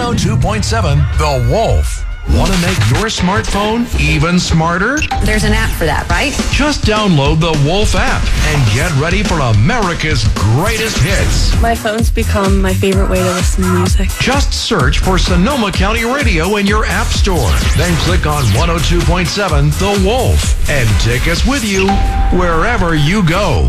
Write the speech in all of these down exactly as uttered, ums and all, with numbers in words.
oh two point seven The Wolf. Want to make your smartphone even smarter? There's an app for that, right? Just download the Wolf app and get ready for America's greatest hits. My phone's become my favorite way to listen to music. Just search for Sonoma County Radio in your app store. Then click on one oh two point seven The Wolf and take us with you wherever you go.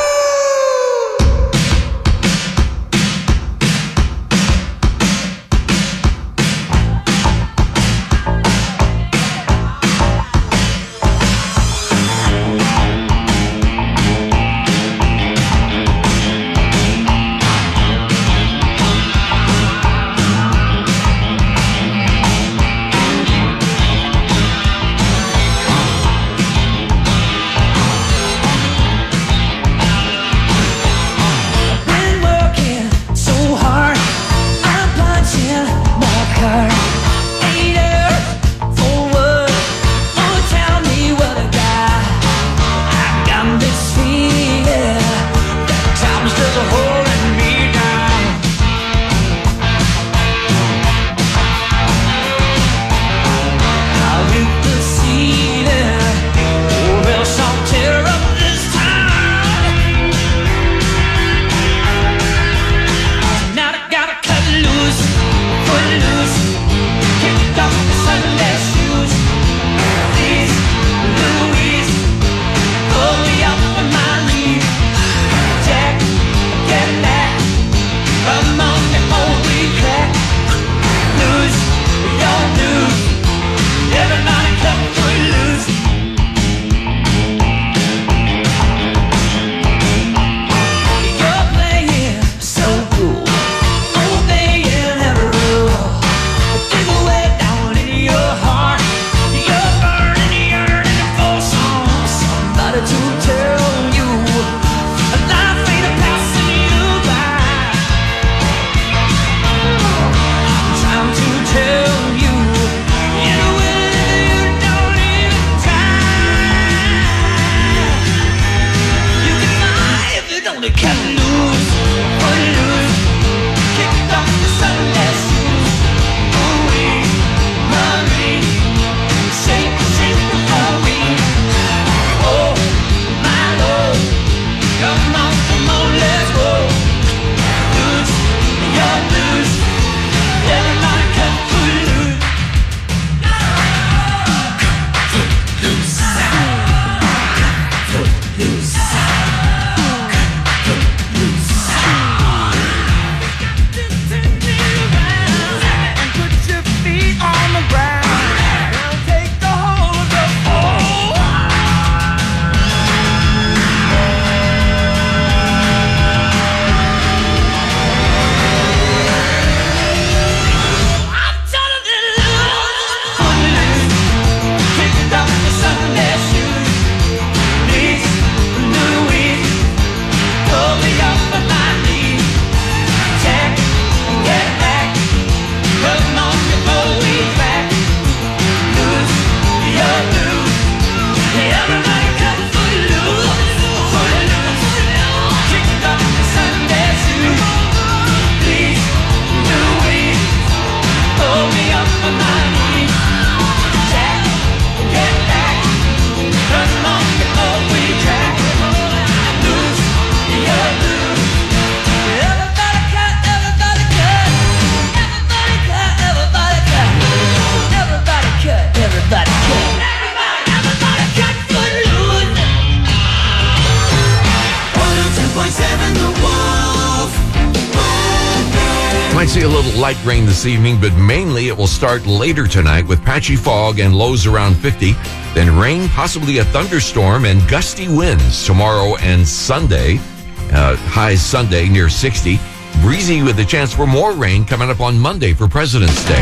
Might see a little light rain this evening, but mainly it will start later tonight with patchy fog and lows around fifty. Then rain, possibly a thunderstorm, and gusty winds tomorrow and Sunday. Uh, highs Sunday near sixty. Breezy with a chance for more rain coming up on Monday for President's Day.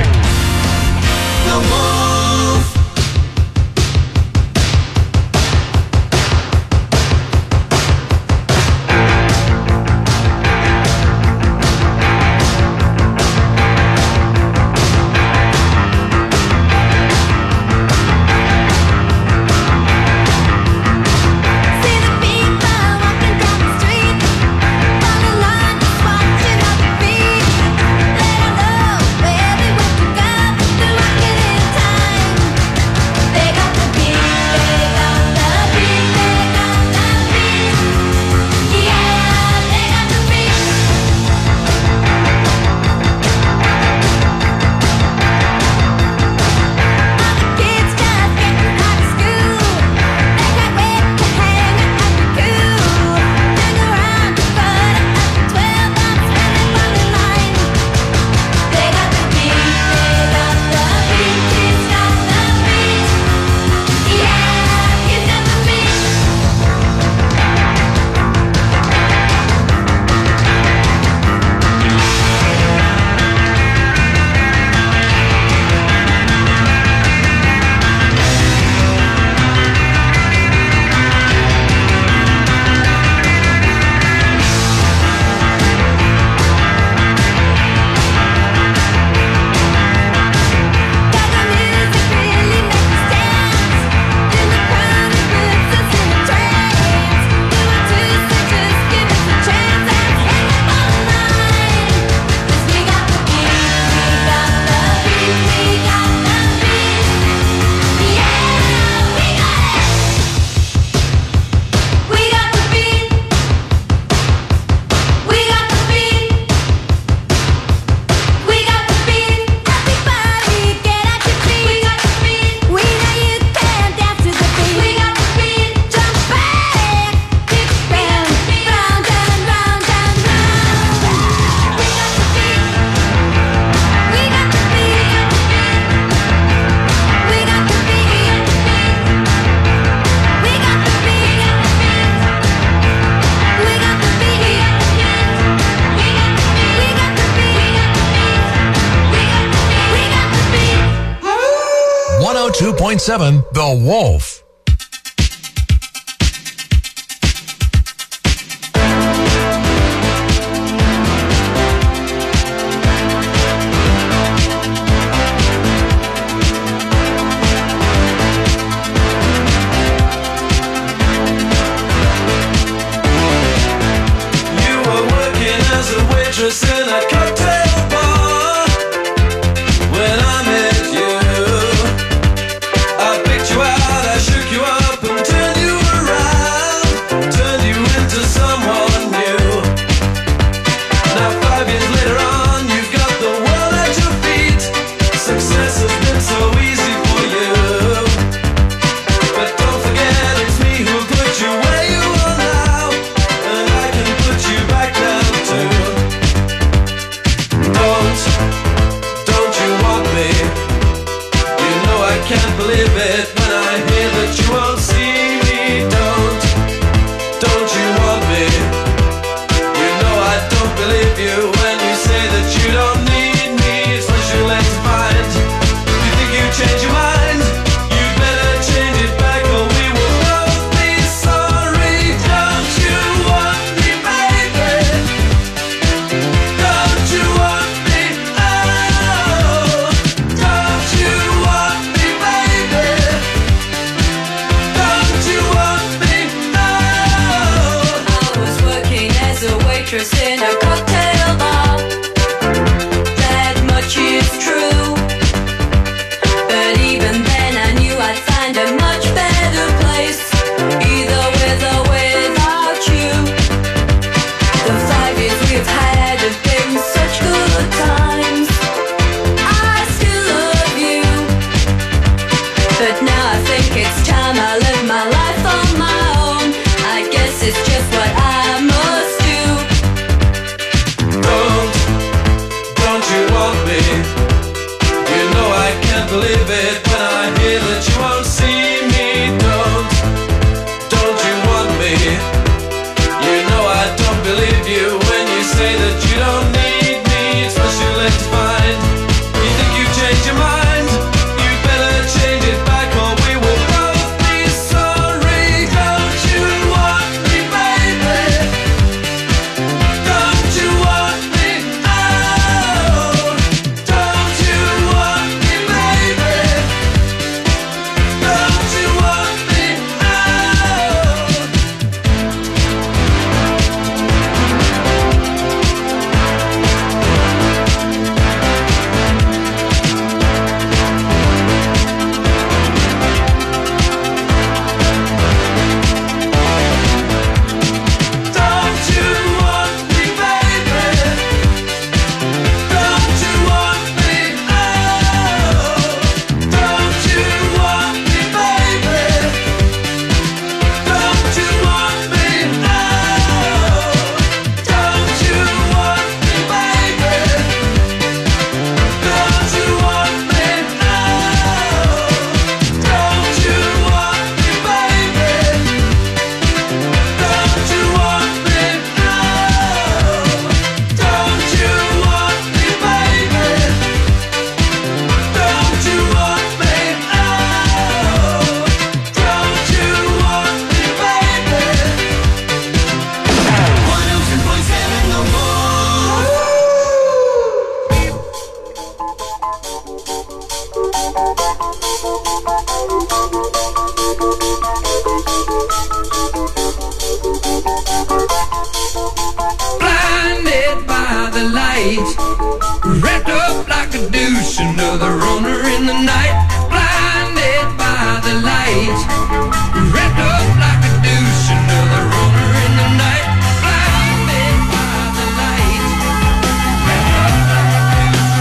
The Wolf. Where two point seven The Wolf. In a cocktail bar when I met you, I picked you out, I shook you up and turned you around, turned you into someone new. Now five years later on, you've got the world at your feet. Success has been so easy for you, but don't forget it's me who put you where you are now, and I can put you back down too. Don't, don't you want me? You know I can't believe it when I hear that you won't see me. Don't, don't you want me? You know I don't believe you when you say that you don't need me. It's what you're led to find. You think you change your mind? You better change it back or we will both be sorry. Don't you want me, baby? Don't you want me? Oh, don't you want me, baby? Don't you want me? Oh. I was working as a waitress in a cocktail bar. That much is true. But even then I knew I'd find a much better place, either with or without you. The five years we've had have been such good times. I still love you, but now I think it's time I live my life on my own. I guess it's just what I must do. Don't, don't you want me? You know I can't believe it when I hear that you won't see me. Don't, don't you want me? You know I don't believe you when you say that you don't need me. It's what you're led to find. You think you changed your mind? You better change it back or we will both be sorry. Don't you want me, baby? Don't you want me? Oh, don't you want me, baby? Don't you want me? Oh. Don't you want me, baby? Don't you want me? Oh, don't you want me, baby? Don't you want me? Oh, don't you want me, baby? Don't you want me? Oh, don't you want me, baby? Don't you want me? Oh, don't you want me, baby? Don't you want me? Oh, don't you want me, baby? one oh two point seven The Wolf. Blinded by the light, wrapped up like a douche, another runner in the night. Blinded by the light, wrapped up like a douche, another runner in the night. Blinded by the light, wrapped up like a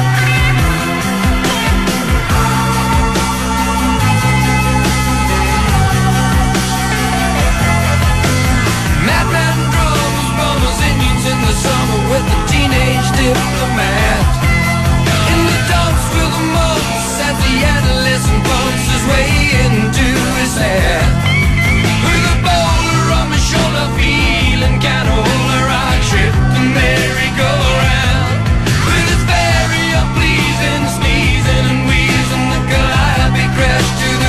douche. Madman drums, bummers, Indians in the summer with the teenage diplomat. In the dumps with the mumps as the adolescent bumps his way into his hat. With a boulder on my shoulder, feeling kinda older, I tripped the merry-go-round. With its very unpleasing sneezing and wheezing, the calliope crashed to the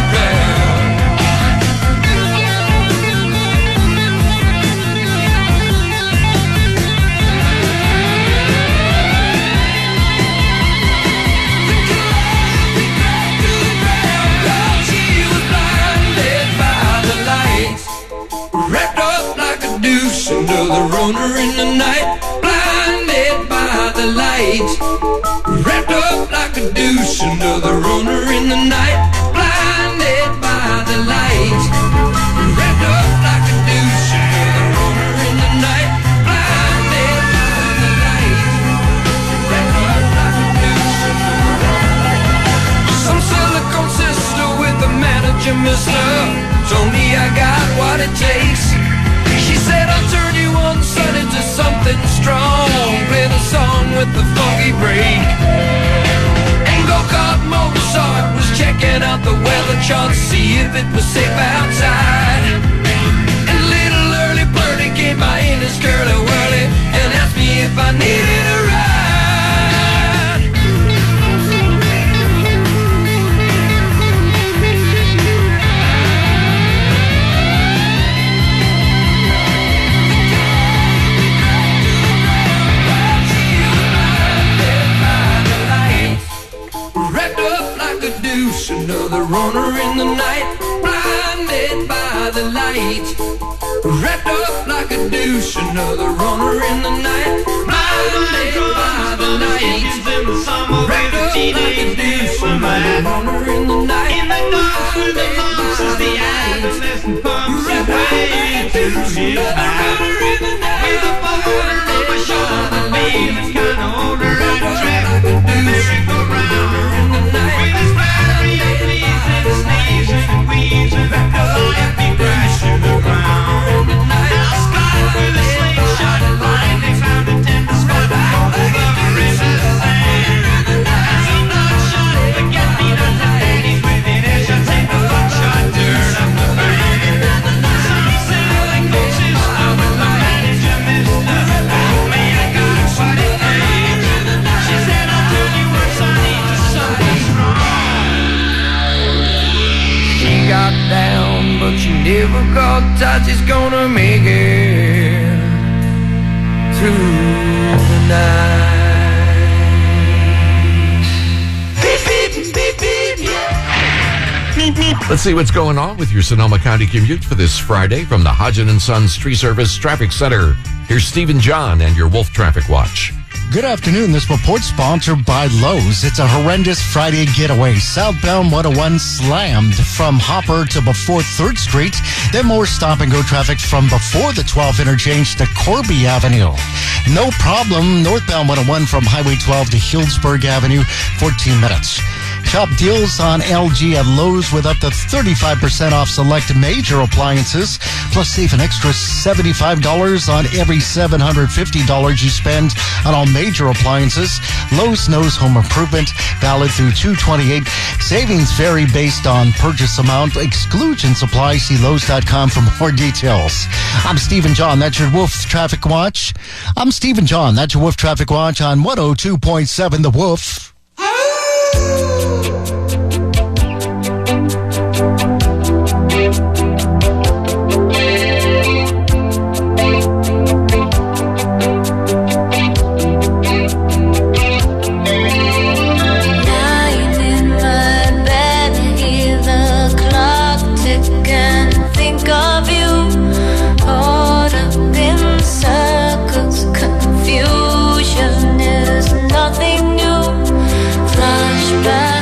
light. Wrapped up like a douche, another runner in the night. Blinded by the light. Wrapped up like a douche, another runner in the night. Blinded by the light. Wrapped up like a douche, another runner. Some silicone sister with a manager mister told me I got what it takes. She said I'll turn you on, son, into something strong. Play the song with the funky break. And go-kart Mozart was checking out the weather chart, see if it was safe outside. And little early birdie came by in his curly whirly and asked me if I needed a ride. Another runner in the night, blinded by the light. Wrapped up like a douche, another runner in the night, blinded by the light. Wrapped up like a douche, another runner in the night, in the dark with the lumps as the adolescent pumps his way to his back. With a boulder on my shoulder, feeling kinda older and trapped, merry-go-round with his battery and pleasing, sneezing and wheezing, let me crash to the ground. Now spotted with a slingshot and line, they found a tender spot for the lover in the sand. As a bloodshot, forget-me-not ladies within earshot, take the buckshot, turn up the band. Some silicone sister with the manager mister told me I got what it takes. She said I'll turn you on, son, into something strong. She got down, but she never got tight. She's gonna make it through the night. Beep, beep, beep, beep, yeah. Beep, beep. Let's see what's going on with your Sonoma County commute for this Friday from the Hodgen and Sons Tree Service Traffic Center. Here's Stephen John and your Wolf Traffic Watch. Good afternoon. This report sponsored by Lowe's. It's a horrendous Friday getaway. Southbound one oh one slammed from Hopper to before third Street. Then more stop-and-go traffic from before the twelve interchange to Corby Avenue. No problem. Northbound one oh one from Highway twelve to Healdsburg Avenue, fourteen minutes. Shop deals on L G at Lowe's with up to thirty-five percent off select major appliances. Plus save an extra seventy-five dollars on every seven hundred fifty dollars you spend on all major appliances. Lowe's knows home improvement, valid through two twenty-eight. Savings vary based on purchase amount. Exclusions apply. See Lowe's dot com for more details. I'm Stephen John. That's your Wolf Traffic Watch. I'm Stephen John. That's your Wolf Traffic Watch on one oh two point seven The Wolf. Confusion is nothing new. Flashback.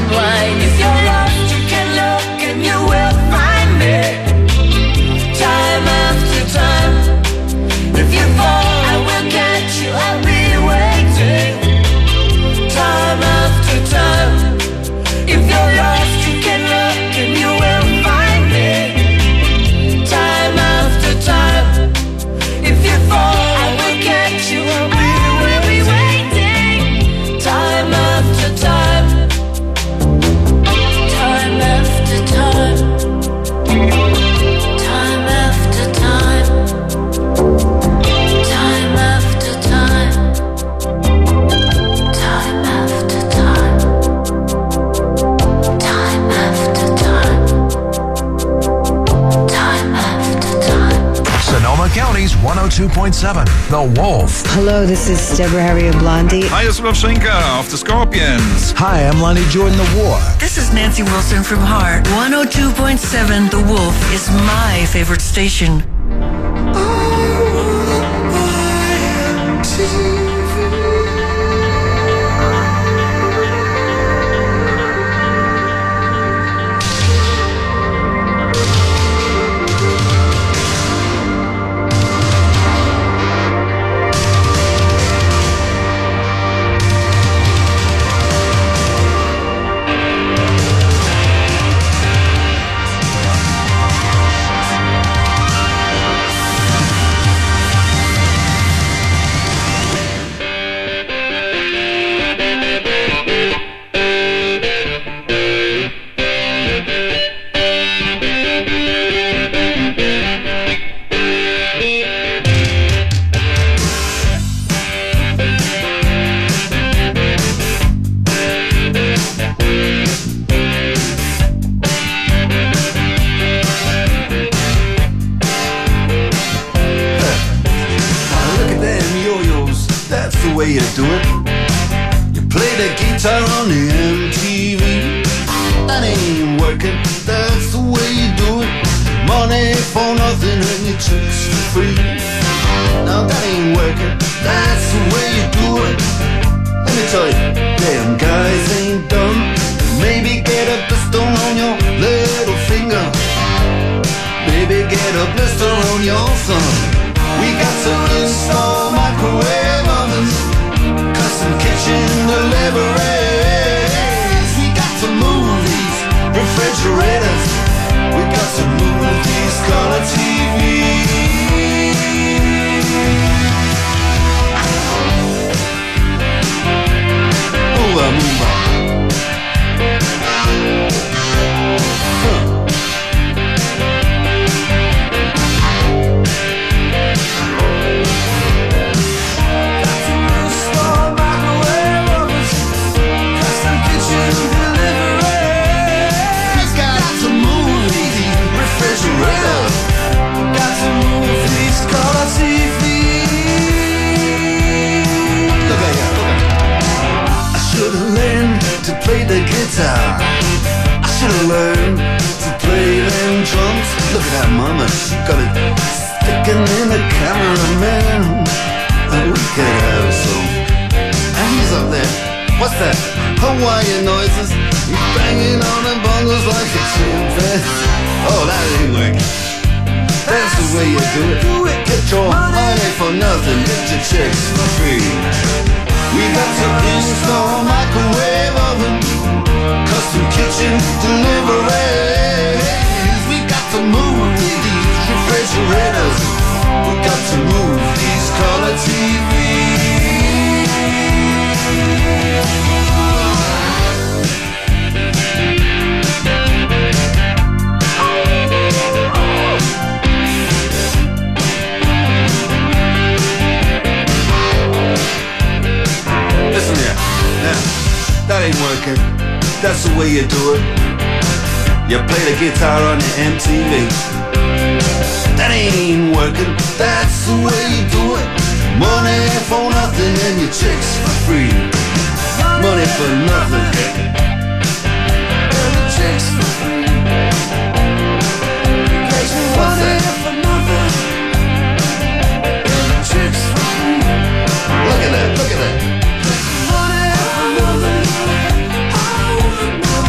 timeline. If you're lost, you can look and you will find me. Time after time. If you fall, I will catch you. I'll be waiting. Time after time. If you're lost, you can look and you will find me. Time after time. If you fall, I will catch you. I'll be waiting. Time after time. Time after time. Time after time. Time after time. Time after time. Time after time. Time after time. Sonoma County's one oh two point seven, The Wolf. Hello, this is Deborah Harry of Blondie. Hi, it's Rob Schenker of the Scorpions. Hi, I'm Lonnie Jordan, The War. This is Nancy Wilson from Heart. one oh two point seven The Wolf is my favorite station. Look at them yo-yos, that's the way you do it. You play the guitar on the M T V. That ain't working, that's the way you do it. Money for nothing and your chicks for free. Now that ain't working, that's the way you do it. Let me tell you, damn guys ain't dumb. Maybe get a blister on your little finger. Maybe get a blister on your thumb. We got to install microwave ovens, custom kitchen deliveries. We got to move these refrigerators. We got to move these color T Vs. Move on, move on. Play the guitar. I should've learned to play them drums. Look at that mama, she got it sticking in the cameraman. And we could have some. And he's up there. What's that? Hawaiian noises. He's banging on the bongos like a chimpanzee. Oh, that ain't working. That's the way you do it. Get your money for nothing, get your checks for free. We got to install microwave oven, custom kitchen deliveries. We got to move these refrigerators. We got to move these color T Vs. Listen here, now, that ain't working. That's the way you do it. You play the guitar on the M T V. That ain't working. That's the way you do it. Money for nothing and your chicks for free. Money for nothing and your chicks for free. What's that? For nothing and your chicks for free. Look at that, look at that. Money for nothing. I wanna know.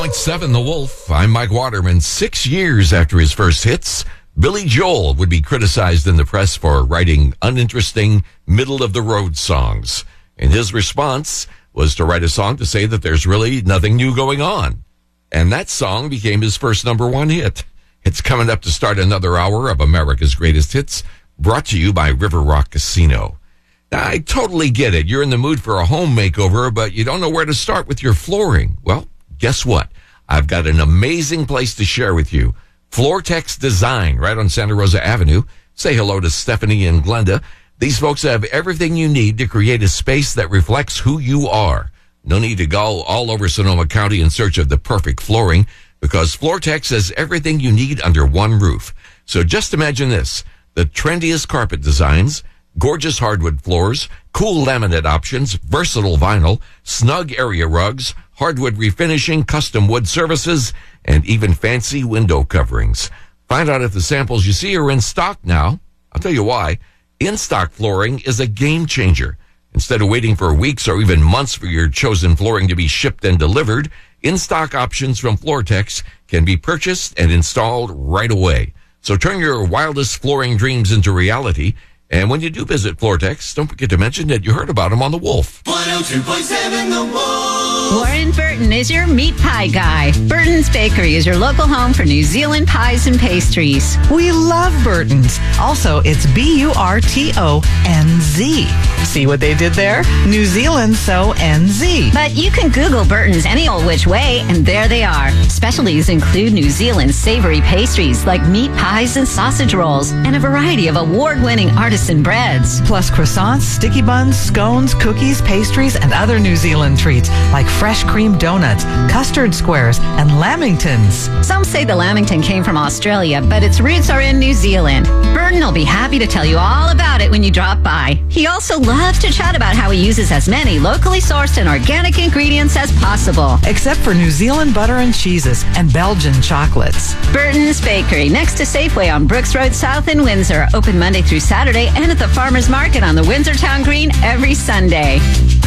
point seven The Wolf. I'm Mike Waterman. Six years after his first hits, Billy Joel would be criticized in the press for writing uninteresting, middle-of-the-road songs. And his response was to write a song to say that there's really nothing new going on. And that song became his first number one hit. It's coming up to start another hour of America's Greatest Hits, brought to you by River Rock Casino. Now, I totally get it. You're in the mood for a home makeover, but you don't know where to start with your flooring. Well, guess what? I've got an amazing place to share with you. Floortex Design, right on Santa Rosa Avenue. Say hello to Stephanie and Glenda. These folks have everything you need to create a space that reflects who you are. No need to go all over Sonoma County in search of the perfect flooring, because Floortex has everything you need under one roof. So just imagine this: the trendiest carpet designs, gorgeous hardwood floors, cool laminate options, versatile vinyl, snug area rugs, hardwood refinishing, custom wood services, and even fancy window coverings. Find out if the samples you see are in stock now. I'll tell you why. In-stock flooring is a game changer. Instead of waiting for weeks or even months for your chosen flooring to be shipped and delivered, in-stock options from Floortex can be purchased and installed right away. So turn your wildest flooring dreams into reality. And when you do visit Floortex, don't forget to mention that you heard about them on The Wolf. one oh two point seven The Wolf. Warren Burton is your meat pie guy. Burton's Bakery is your local home for New Zealand pies and pastries. We love Burton's. Also, it's B U R T O N Z. See what they did there? New Zealand, so N Z. But you can Google Burton's any old which way, and there they are. Specialties include New Zealand savory pastries like meat pies and sausage rolls, and a variety of award-winning artisan breads. Plus croissants, sticky buns, scones, cookies, pastries, and other New Zealand treats like fresh cream donuts, custard squares, and lamingtons. Some say the lamington came from Australia, but its roots are in New Zealand. Burton will be happy to tell you all about it when you drop by. He also loves to chat about how he uses as many locally sourced and organic ingredients as possible. Except for New Zealand butter and cheeses and Belgian chocolates. Burton's Bakery, next to Safeway on Brooks Road South in Windsor. Open Monday through Saturday and at the Farmers Market on the Windsor Town Green every Sunday.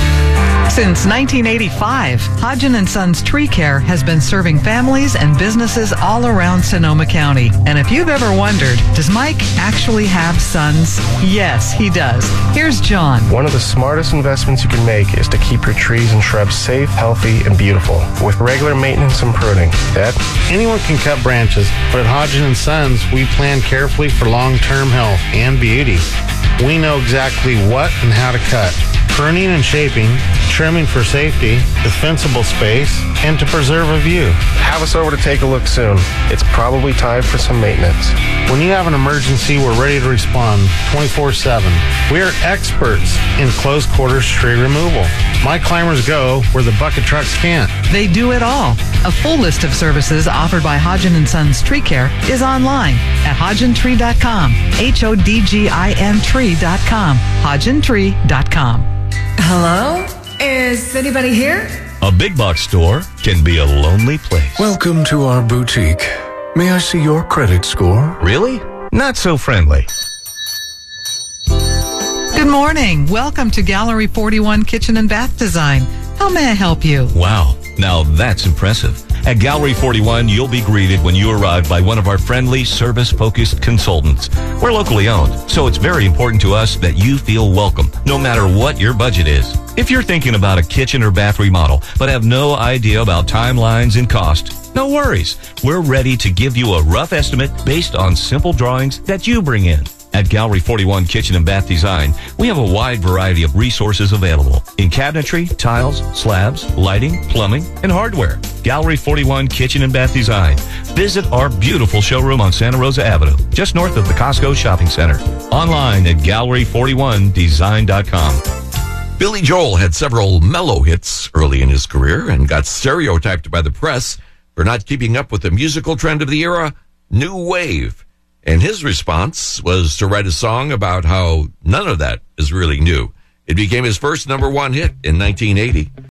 Since nineteen eighty-five, Hodgen and Sons Tree Care has been serving families and businesses all around Sonoma County. And if you've ever wondered, does Mike actually have sons? Yes, he does. Here's John. One of the smartest investments you can make is to keep your trees and shrubs safe, healthy, and beautiful with regular maintenance and pruning. Dad? Anyone can cut branches, but at Hodgen and Sons, we plan carefully for long-term health and beauty. We know exactly what and how to cut. Pruning and shaping, trimming for safety, defensible space, and to preserve a view. Have us over to take a look soon. It's probably time for some maintenance. When you have an emergency, we're ready to respond twenty-four seven. We are experts in close quarters tree removal. My climbers go where the bucket trucks can't. They do it all. A full list of services offered by Hodgen and Sons Tree Care is online at hodgen tree dot com. H O D G I N tree dot com. hodgen tree dot com. Hello? Is anybody here? A big box store can be a lonely place. Welcome to our boutique. May I see your credit score? Really? Not so friendly. Good morning. Welcome to Gallery forty-one Kitchen and Bath Design. How may I help you? Wow. Now that's impressive. At Gallery forty-one, you'll be greeted when you arrive by one of our friendly, service-focused consultants. We're locally owned, so it's very important to us that you feel welcome, no matter what your budget is. If you're thinking about a kitchen or bath remodel, but have no idea about timelines and cost, no worries. We're ready to give you a rough estimate based on simple drawings that you bring in. At Gallery forty-one Kitchen and Bath Design, we have a wide variety of resources available in cabinetry, tiles, slabs, lighting, plumbing, and hardware. Gallery forty-one Kitchen and Bath Design. Visit our beautiful showroom on Santa Rosa Avenue, just north of the Costco Shopping Center. Online at gallery forty-one design dot com. Billy Joel had several mellow hits early in his career and got stereotyped by the press for not keeping up with the musical trend of the era, new wave. And his response was to write a song about how none of that is really new. It became his first number one hit in nineteen eighty.